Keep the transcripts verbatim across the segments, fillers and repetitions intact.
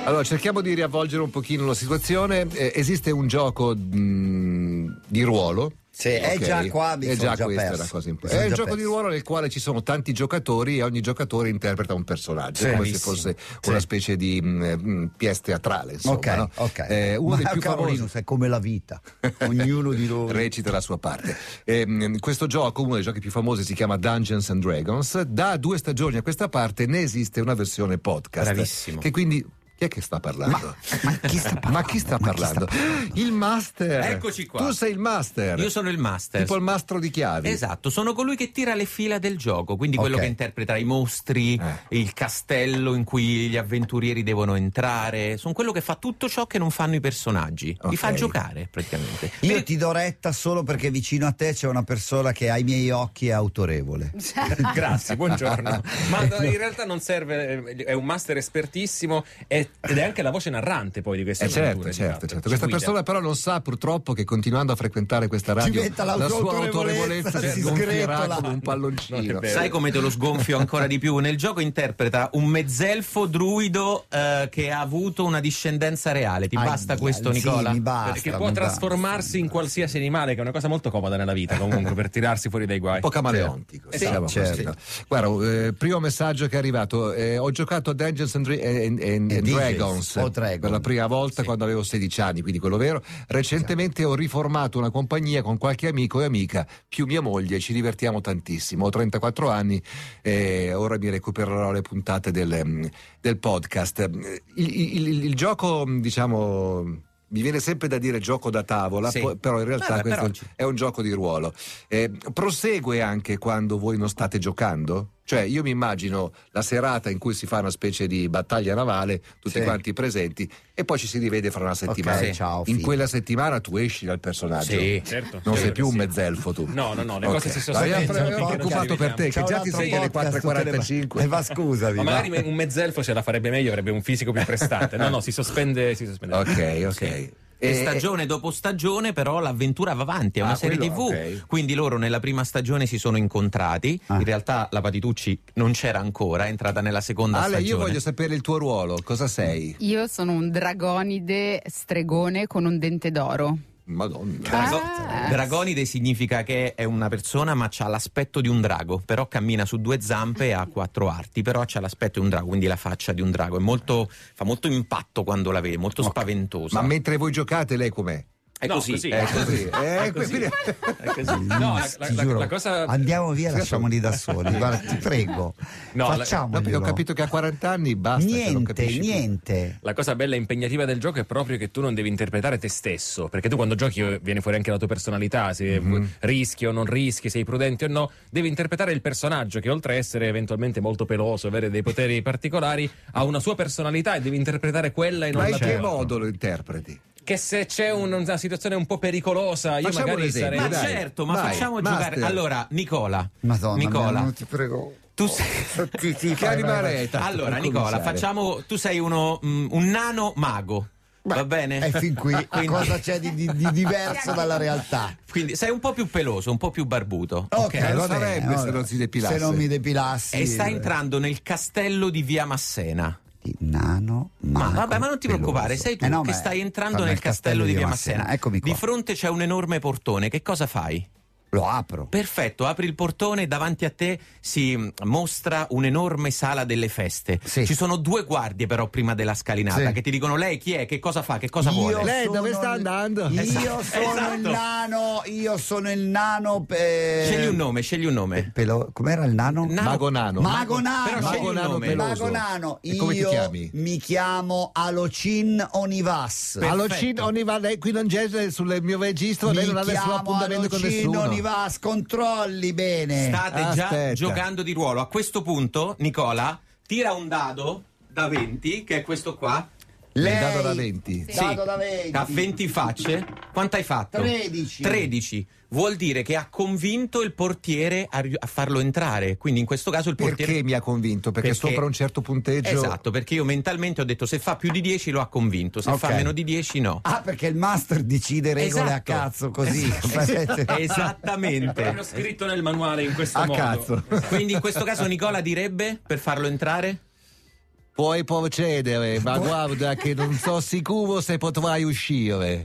Allora, cerchiamo di riavvolgere un pochino la situazione. Eh, esiste un gioco mh, di ruolo. Sì, è okay. già qua, mi è sono già, già questa perso. è la cosa importante. È il gioco perso. di ruolo nel quale ci sono tanti giocatori e ogni giocatore interpreta un personaggio, sì, come bellissimo. se fosse sì. una specie di mh, pièce teatrale, insomma. Ok, no? ok. Eh, uno Ma dei più Carolinus famosi è come la vita, ognuno di noi recita la sua parte. Eh, mh, questo gioco, uno dei giochi più famosi, si chiama Dungeons and Dragons. Da due stagioni a questa parte ne esiste una versione podcast. Bravissimo. Che quindi chi è che sta parlando? Ma, ma chi sta parlando? Ma chi sta Ma parlando? Chi sta parlando? Il master. Eccoci qua. Tu sei il master. Io sono il master. Tipo il mastro di chiavi. Esatto, sono colui che tira le fila del gioco, quindi Okay. quello che interpreta i mostri, Eh. il castello in cui gli avventurieri devono entrare. Sono quello che fa tutto ciò che non fanno i personaggi. Okay. Li fa giocare praticamente. Io Vedi- ti do retta solo perché vicino a te c'è una persona che ai miei occhi è autorevole. Grazie, buongiorno. Ma in realtà non serve, è un master espertissimo ed è anche la voce narrante poi di queste Eh certo, avventure, di certo, fatto. certo. Ci Questa guida. persona però non sa purtroppo che continuando a frequentare questa radio Diventa la sua l'autorevolezza, autorevolezza si si sgonfierà sgretola. come un palloncino. Non è vero. Sai come te lo sgonfio ancora di più? Nel gioco interpreta un mezzelfo druido eh, che ha avuto una discendenza reale. Ti Ai, basta questo, sì, Nicola? mi basta, Perché mi può basta. trasformarsi in qualsiasi animale, che è una cosa molto comoda nella vita comunque per tirarsi fuori dai guai. Un po' camaleontico, Sì, diciamo certo. così, no? Guarda, eh, primo messaggio che è arrivato, eh, ho giocato a Dungeons and, Dra- and- and- and D Js, Dragons o Dragon. per la prima volta Sì. quando avevo sedici anni, quindi quello vero. Recentemente ho riformato una compagnia con qualche amico e amica, più mia moglie, ci divertiamo tantissimo. Ho trentaquattro anni e ora mi recupererò le puntate del, del podcast. Il, il, il, il gioco, diciamo, mi viene sempre da dire gioco da tavola, Sì. poi- però in realtà Vabbè, questo però ci- è un gioco di ruolo. Eh, prosegue anche quando voi non state giocando? Cioè io mi immagino la serata in cui si fa una specie di battaglia navale, tutti Sì. quanti presenti, e poi ci si rivede fra una settimana. Ok, ciao, in fine. quella settimana tu esci dal personaggio. Sì. Certo, Non certo sei più che un sì. mezzelfo tu. No, no, no, le Ok. cose si No, sono io sempre ero finché non ci preoccupato per te, che C'è un già ti altro sei alle podcast, quattro e quarantacinque. E va scusami. Ma va. magari un mezzelfo ce la farebbe meglio, avrebbe un fisico più prestante. No, no, si sospende, si sospende. Ok, ok. Sì. E- E stagione dopo stagione però l'avventura va avanti, è una Ah, serie quello, tivù, ok. quindi loro nella prima stagione si sono incontrati, Ah. in realtà la Patitucci non c'era ancora, è entrata nella seconda Ale, stagione. io voglio sapere il tuo ruolo, cosa sei? Io sono un dragonide stregone con un dente d'oro. Madonna. Drago- Ah. Dragonide significa che è una persona ma ha l'aspetto di un drago, però cammina su due zampe e ha quattro arti, però ha l'aspetto di un drago, quindi la faccia di un drago, è molto, fa molto impatto quando la vede, molto spaventosa. Ma mentre voi giocate lei com'è? È No, così. così. È così. È Eh, così. quindi- È così. No, la, la- Ti la- giuro. la cosa. Andiamo via, lasciamoli da soli. Guarda, ti prego. No, la- Facciamolo. Ho capito che a quaranta anni basta. che non Niente, capisci più. niente. La cosa bella e impegnativa del gioco è proprio che tu non devi interpretare te stesso, perché tu quando giochi eh, viene fuori anche la tua personalità, se Mm-hmm. rischi o non rischi, sei prudente o no, devi interpretare il personaggio che oltre a essere eventualmente molto peloso, avere dei poteri particolari, ha una sua personalità e devi interpretare quella e non Ma in la che tua. modo lo interpreti? Che se c'è un- una situazione un po' pericolosa, io Facciamo un magari esempio, sarei... Ma dai, certo, ma vai, facciamo master. giocare. Allora, Nicola, Madonna, Nicola, mia, ti prego. tu sei Ti- ti- Che vai, animale vai, vai. è? Tanto allora, per Nicola, cominciare. facciamo. Tu sei uno mm, un nano mago. Va bene? E fin qui Quindi- cosa c'è di, di- di diverso dalla realtà? Quindi sei un po' più peloso, un po' più barbuto. Ok, lo va bene, sarebbe se allora, non si depilasse. Se non mi depilassi. E sta entrando nel castello di Via Massena. Di nano, Ma mago, vabbè, ma non ti peloso. preoccupare, sei tu Eh no, che ma stai entrando sta nel castello di Via Massena. Eccomi qua. Di fronte c'è un enorme portone. Che cosa fai? Lo apro. Perfetto, apri il portone e davanti a te si mm, mostra un'enorme sala delle feste. Sì. Ci sono due guardie però prima della scalinata Sì. che ti dicono lei chi è, che cosa fa, che cosa Io vuole. Lei sono dove sta il- andando? Io Esatto, sono esatto. il nano, io sono il nano. pe- Scegli un nome, scegli un nome. Pelo- Com'era il nano? Nano- Mago nano. Mago nano. Però scegli Mago un nano nome. peloso. Mago nano. E come ti Io chiami? mi chiamo Alocin Onivas. Allora, Perfetto. Cin- Oniva, lei qui non c'è sul mio registro, lei Mi non ha nessun chiamo appuntamento con Alocin nessuno. Onivas, controlli bene. State già Aspetta. giocando di ruolo. A questo punto, Nicola, tira un dado da venti, che è questo qua. Lei, Il dado da venti. Sì. Dado da venti. Ha venti facce. Quanto hai fatto? tredici. tredici. Vuol dire che ha convinto il portiere a, ri- a farlo entrare. Quindi in questo caso il portiere. Perché mi ha convinto? Perché, Perché- sopra un certo punteggio. Esatto, perché io mentalmente ho detto se fa più di dieci lo ha convinto, se Ok. fa meno di dieci no. Ah, perché il master decide regole a Esatto. cazzo così. Esattamente. Proprio scritto nel manuale in questo A modo. cazzo. Quindi in questo caso Nicola direbbe per farlo entrare? puoi procedere, ma guarda che non so sicuro se potrai uscire.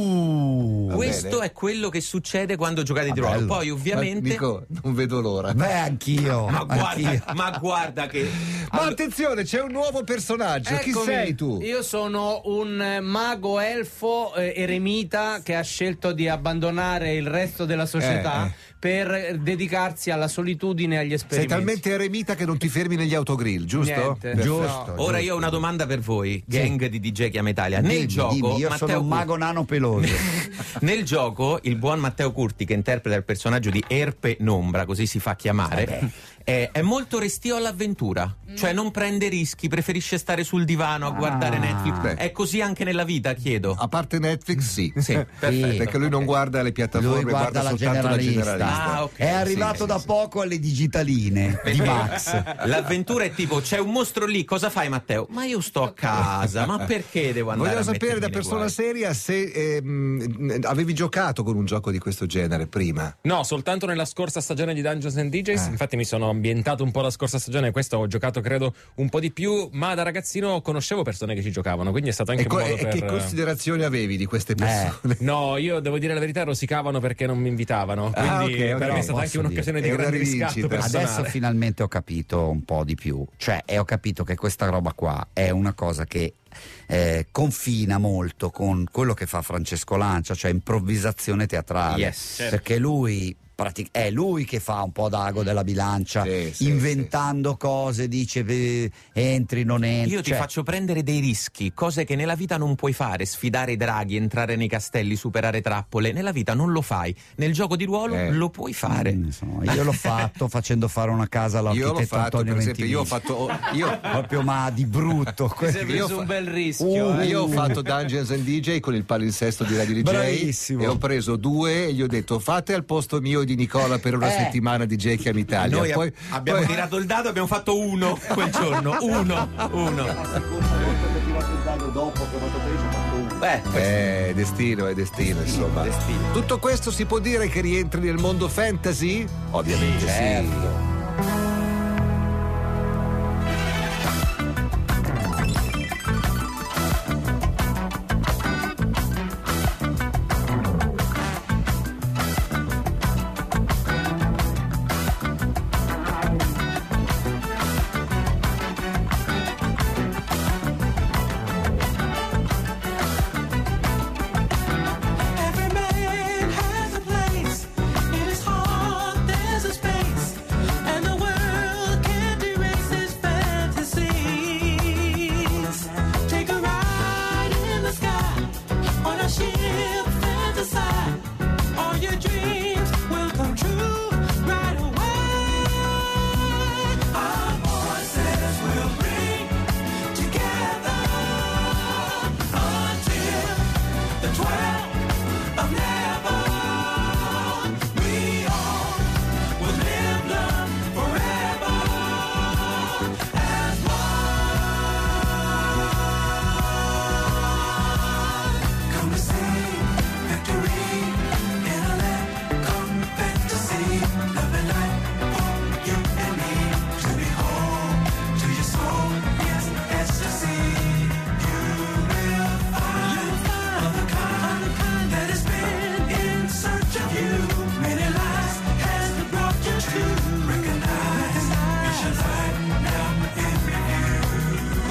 Uh, Va Questo bene. è quello che succede quando giocate di Ah, ruolo. bello. Poi ovviamente... Ma, Nico, non vedo l'ora. Beh, anch'io. Ma guarda, anch'io. ma guarda che... Ma attenzione, c'è un nuovo personaggio. Chi Eccomi. sei tu? Io sono un eh, mago elfo eh, eremita che ha scelto di abbandonare il resto della società Eh, eh. per eh, dedicarsi alla solitudine e agli Sei esperimenti. talmente eremita che non ti fermi negli autogrill, giusto? Niente. Giusto. Ora io ho una domanda per voi, gang di D J Chiama Italia. Nel Dimmi, gioco, dimmi, io Matteo sono un Curti- mago nano peloso. Nel gioco, il buon Matteo Curti, che interpreta il personaggio di Erpe Nombra, così si fa chiamare, è, è molto restio all'avventura. Cioè non prende rischi, preferisce stare sul divano a guardare Ah. Netflix. Beh. È così anche nella vita, chiedo. A parte Netflix, sì. Sì, perfetto. Perché lui non guarda le piattaforme, Lui guarda la soltanto la generalista. generalista. Ah, ok. È arrivato Sì, da sì, poco alle digitaline di Max. L'avventura è tipo, c'è un mostro lì, cosa fai Matteo? Ma io sto a casa, ma perché devo andare Voglio a sapere da mettermi nei persona guai? seria se ehm, avevi giocato con un gioco di questo genere prima. No, soltanto nella scorsa stagione di Dungeons and D Js. Eh. Infatti mi sono ambientato un po' la scorsa stagione, questo ho giocato credo un po' di più, ma da ragazzino conoscevo persone che ci giocavano, quindi è stato anche E, co- un modo e per... che considerazioni avevi di queste persone? No, io devo dire la verità, rosicavano perché non mi invitavano, quindi Ah, ok, ok. per me è Però stata anche posso un'occasione dire, di è una grande riscatto rivincita. personale. Adesso finalmente ho capito un po' di più, cioè e ho capito che questa roba qua è una cosa che eh, confina molto con quello che fa Francesco Lancia, cioè improvvisazione teatrale, Yes, certo. perché lui pratic- è lui che fa un po' d'ago della bilancia, Sì, sì, inventando cose, dice eh, entri, non entri. Io ti cioè, faccio prendere dei rischi, cose che nella vita non puoi fare, sfidare i draghi, entrare nei castelli, superare trappole, nella vita non lo fai, nel gioco di ruolo Eh. lo puoi fare. Mm, insomma, io l'ho fatto facendo fare una casa Io l'ho all'architetto fatto, Antonio per esempio, io ho Ventimiglia. fatto io, Proprio ma di brutto. Ti sei Io preso fa- un bel rischio. Uh, eh. io ho fatto Dungeons and D J con il palinsesto di Radio D J Bravissimo. e ho preso due e gli ho detto fate al posto mio e di Nicola per una Eh. settimana D J Chiama Italia. Noi Poi, abbiamo poi- tirato il dado, abbiamo fatto uno quel giorno, uno, uno. Beh, Eh, destino, è destino, insomma. destino. Tutto questo si può dire che rientri nel mondo fantasy? Ovviamente sì. certo. Every man has a place. In his heart there's a space, and the world can't erase his fantasies. Take a ride in the sky on a ship, fantasize. All your dreams will come true right away. Our voices will bring together until the twelve of never. We all will live, learn forever as one. Come to sing victory in a land come fantasy. Love and light for you and me to be home to your soul. Yes, ecstasy. You will find of the kind that has been in search of you. Many lives has it brought you to recognize. You should light now in review.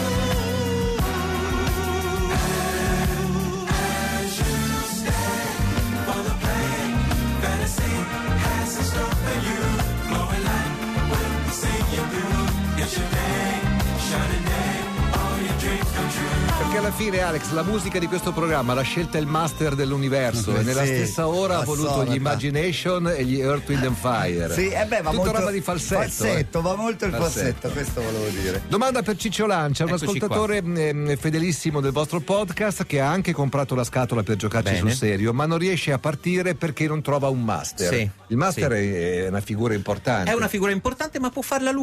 As you stand for the play, fantasy has in store for you. Glowing light will see you through. It's your day, shining day, all your dreams come true. Perché alla fine, Alex, la musica di questo programma l'ha scelta il master dell'universo e nella Sì, stessa ora ha la voluto sonata. gli Imagination e gli Earth, Wind and Fire. Sì, eh beh, va Tutta molto roba di falsetto. falsetto, eh. va molto il Falsetto. falsetto, questo volevo dire. Domanda per Ciccio Lancia, un Eccoci ascoltatore ehm, fedelissimo del vostro podcast che ha anche comprato la scatola per giocarci Bene. sul serio, ma non riesce a partire perché non trova un master. Sì, Il master sì. è, è una figura importante. È una figura importante, ma può farla lui.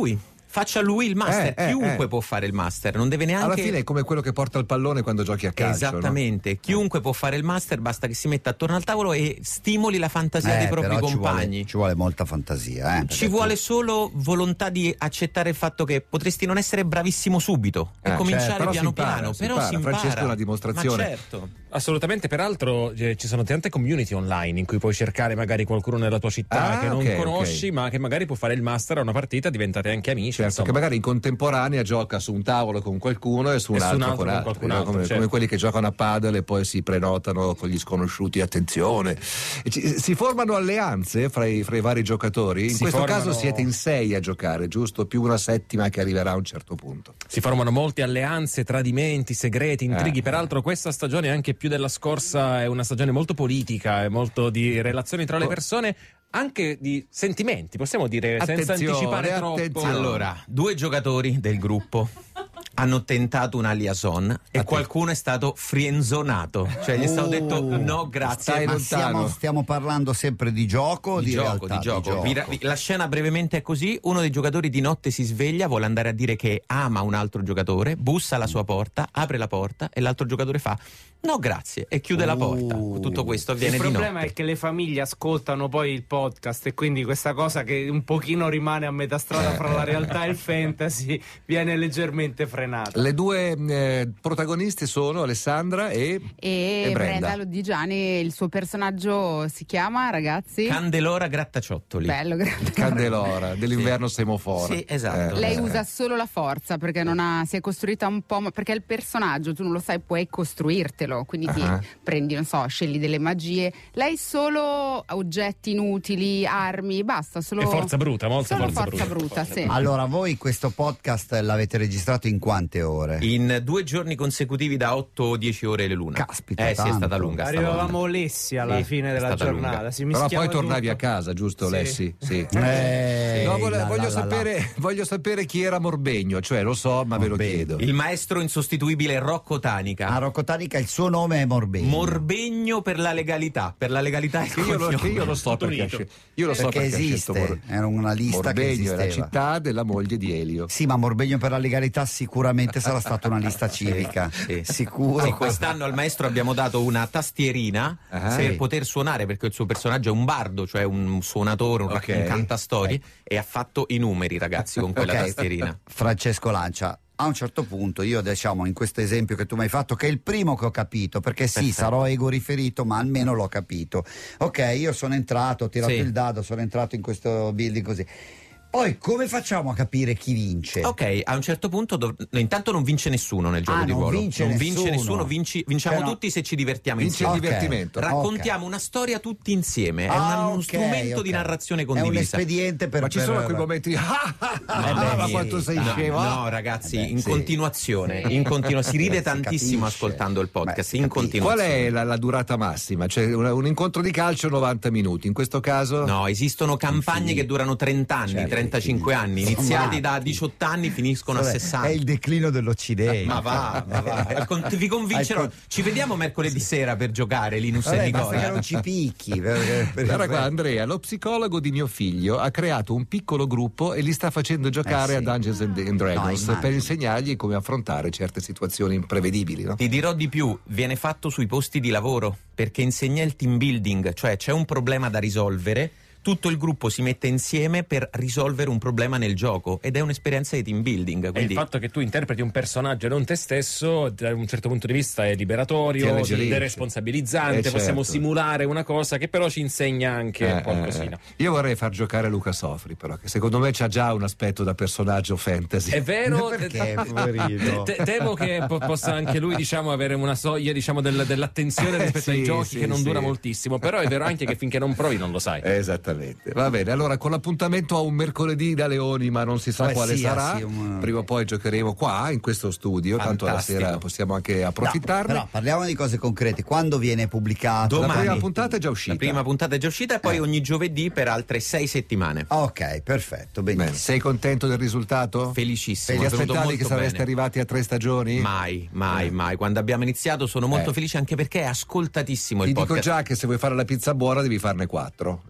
faccia lui il master. Eh, eh, Chiunque eh. può fare il master, non deve neanche. Alla fine è come quello che porta il pallone quando giochi a calcio. Esattamente, no? chiunque può fare il master, basta che si metta attorno al tavolo e stimoli la fantasia dei Eh, propri però ci vuole, compagni. ci vuole molta fantasia. Eh, Ci perché vuole tu- solo volontà di accettare il fatto che potresti non essere bravissimo subito e Eh, cominciare certo, però piano si impara, piano, si però impara. si impara. Francesco è una dimostrazione. Ma certo. Assolutamente, peraltro eh, ci sono tante community online in cui puoi cercare magari qualcuno nella tua città Ah, che non ok, conosci, ok. ma che magari può fare il master a una partita, diventare anche amici. Certo, insomma. che magari in contemporanea gioca su un tavolo con qualcuno e su un E su un altro, altro con con altri, qualcun no? altro, come, certo. come quelli che giocano a padel e poi si prenotano con gli sconosciuti, attenzione. E ci- si formano alleanze fra i, fra i vari giocatori? In Si questo formano- caso siete in sei a giocare, giusto? Più una settima che arriverà a un certo punto. Si formano molte alleanze, tradimenti, segreti, intrighi. Eh. Peraltro questa stagione, anche più della scorsa, è una stagione molto politica, è molto di relazioni tra le Oh. persone, anche di sentimenti, possiamo dire, senza Attenzione, anticipare troppo. attenzione. Allora, due giocatori del gruppo hanno tentato una liaison e qualcuno è stato frienzonato, cioè gli è stato detto no grazie. Stai Ma lontano. siamo, stiamo parlando sempre di gioco o di, Di gioco, realtà? di gioco. Vi ra- vi- la scena brevemente è così: uno dei giocatori di notte si sveglia, vuole andare a dire che ama un altro giocatore, bussa alla sua porta, apre la porta e l'altro giocatore fa no grazie e chiude la porta. Uh. Tutto questo Il avviene di problema notte. è che le famiglie ascoltano poi il podcast e quindi questa cosa che un pochino rimane a metà strada fra la realtà e il fantasy viene leggermente frenata. Le due eh, protagoniste sono Alessandra e, E, e Brenda Brenda. Lodigiani, il suo personaggio si chiama, ragazzi? Candelora Grattaciottoli. Bello, grande. Candelora, dell'inverno semaforo. Sì, esatto. Lei Eh. usa solo la forza perché non ha, si è costruita un po', ma- perché il personaggio, tu non lo sai, puoi costruirtelo, quindi ti Ah. prendi, non so, scegli delle magie. Lei solo oggetti inutili, armi, basta, solo E forza bruta, molta solo forza forza bruta. bruta, sì. Allora, voi questo podcast l'avete registrato in quante ore? In due giorni consecutivi da otto o dieci ore le luna. Caspita, Eh sì, è tanto. stata lunga. Arrivavamo lessi alla Sì, fine è della stata giornata. lunga. Si Però mischiava poi tornavi tutto. a casa, giusto Sì. Lessi? Sì. Eh, No, voglio, la, voglio la, la, sapere, voglio sapere chi era Morbegno, cioè lo so, ma ve lo Morbegno. chiedo. Il maestro insostituibile Rocco Tanica. la. A Rocco Tanica il suo nome è Morbegno. Morbegno per la legalità. Per la legalità è il Che io, lo, cognome. che io lo so perché, ha Unito. scel- io lo so Perché perché ha esiste, scelto Mor- era una lista che Morbegno è la esisteva. città della moglie di Elio. Sì, ma Morbegno per la legalità sicuramente sarà stata una lista civica. Sì. Sicuro. Sì, quest'anno al maestro abbiamo dato una tastierina Ah, per sì. poter suonare, perché il suo personaggio è un bardo, cioè un suonatore, un, Ok. un cantastorie, e ha fatto i numeri, ragazzi, con quella Ok. tastierina. Francesco Lancia, a un certo punto io diciamo in questo esempio che tu mi hai fatto, che è il primo che ho capito, perché sì, Perfetto. sarò ego riferito, ma almeno l'ho capito. Ok, io sono entrato, ho tirato Sì. il dado, sono entrato in questo building così. Poi come facciamo a capire chi vince? Ok, a un certo punto dov- no, intanto non vince nessuno nel gioco Ah, di non ruolo. vince non vince nessuno. nessuno, vinci- vinciamo Però- tutti se ci divertiamo Vince insieme. il divertimento. Raccontiamo una storia tutti insieme, è Ah, una- uno ok, strumento ok. di narrazione È un condivisa. espediente per Ma ci per- sono quei momenti ah, ah, ah, Eh beh, ah, ma sì, quanto sei no, scemo. No, ragazzi, Eh beh, in sì. continuazione, in continua- si ride Si tantissimo capisce. ascoltando il podcast, Beh, si in capisce. continuazione. Qual è la, la durata massima? Cioè un, un incontro di calcio novanta minuti, in questo caso? No, esistono campagne Infinito. che durano trenta anni, Certo, trentacinque anni, infinito. iniziati Sono da matti. diciotto anni, finiscono a Vabbè, sessanta. È il declino dell'Occidente. Ma va, ma va. Al con- vi convincerò. Al con- Ci vediamo mercoledì sera per giocare Linus e Vabbè, basta Nicola. che non ci picchi. per- per- Guarda qua, per- Andrea, lo psicologo di mio figlio ha creato un piccolo gruppo e li sta facendo giocare Eh sì. a Dungeons and and No, Dragons immagino. per insegnargli come affrontare certe situazioni imprevedibili. No? Ti dirò di più, viene fatto sui posti di lavoro perché insegna il team building, cioè c'è un problema da risolvere, tutto il gruppo si mette insieme per risolvere un problema nel gioco ed è un'esperienza di team building. E il Quindi fatto che tu interpreti un personaggio e non te stesso, da un certo punto di vista, è Ti liberatorio, alleggerisce. deresponsabilizzante. Eh, certo. Possiamo simulare una cosa che però ci insegna anche Eh, qualcosina. eh, Io vorrei far giocare Luca Sofri, però, che secondo me c'ha già un aspetto da personaggio fantasy. È vero, Perché, te- poverino? te- temo che po- possa anche lui, diciamo, avere una soglia, diciamo, del- dell'attenzione Eh, rispetto sì, ai giochi sì, che non sì. dura moltissimo. Però è vero anche che finché non provi non lo sai. Esattamente, va bene. Allora, con l'appuntamento a un mercoledì da Leoni, ma non si sa Vabbè, quale sì, sarà. ah, sì, un- Prima o poi giocheremo qua in questo studio. Tanto alla Fantastico. sera possiamo anche No, approfittarne. però parliamo di cose concrete. Quando viene pubblicato? La domani. prima puntata è già uscita. la prima puntata è già uscita e poi Eh. ogni giovedì per altre sei settimane. Ok, perfetto, Bene, benissimo. sei contento del risultato? Felicissimo, Ti è venuto aspettavi molto che sareste bene. arrivati a tre stagioni? Mai, mai, Eh. mai. Quando abbiamo iniziato sono molto Eh. felice anche perché è ascoltatissimo Ti il dico podcast. già che se vuoi fare la pizza buona devi farne quattro. E Sì, quindi,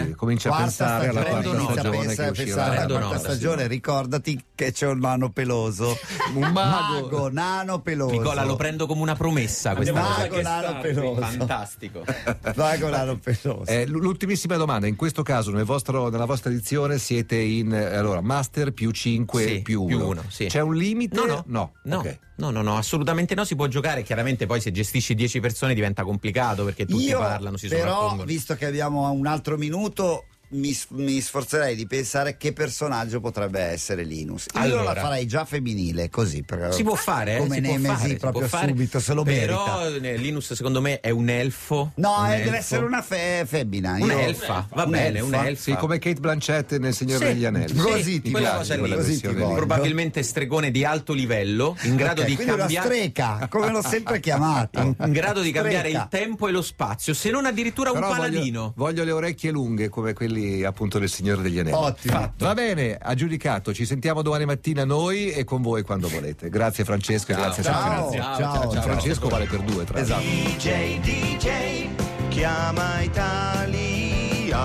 Eh? Comincia a pensare alla stagione, quarta inizia a stagione pensa- che a uscirà. pensare alla Prendo quarta nota, stagione, sì. ricordati che c'è un nano peloso. Un mago. nano peloso. Nicola, lo prendo come una promessa questa Andiamo cosa. Mago nano peloso. Fantastico. Mago nano peloso. Eh, l- l'ultimissima domanda, in questo caso nel vostro- nella vostra edizione siete in eh, allora, master più cinque Sì, più più uno. uno, sì. C'è un limite? No, no, no. no, Ok. no, no, no, assolutamente no, si può giocare, chiaramente poi se gestisci dieci persone diventa complicato perché tutti Io parlano, si però, sovrappongono. visto che abbiamo un altro minuto, mi, mi sforzerei di pensare che personaggio potrebbe essere Linus. Io Allora. la farei già femminile, così per- Si può fare, eh, come si può Nemesi fare, si proprio può fare. subito, se lo Però merita. eh, Linus secondo me è un elfo. No, un eh, elfo. deve essere una fe- femmina. Io- Un'elfa, va bene, un'elfa. un'elfa. Sì, come Kate Blanchett nel Signore Sì, degli Anelli. Così ti Mi quella piace cosa lì. quella Così ti versione lì. voglio. Probabilmente stregone di alto livello, in grado Ok, di quindi una cambiare streca, come l'ho sempre chiamato. in grado di cambiare Streca. il tempo e lo spazio, se non addirittura un Però paladino. voglio, voglio le orecchie lunghe come quelli appunto del Signore degli Anelli. Ottimo. Va bene, ha giudicato. Ci sentiamo domani mattina noi e con voi quando volete. Grazie Francesco e grazie a Ciao, tutti. ciao, ciao, ciao. Francesco vale per due, tra l'altro. Esatto. D J, D J, chiama Italia.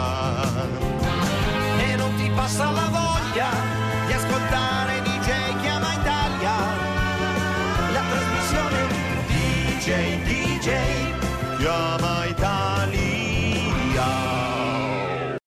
E non ti passa la voglia di ascoltare D J Chiama Italia. La trasmissione D J, D J, chiama Italia.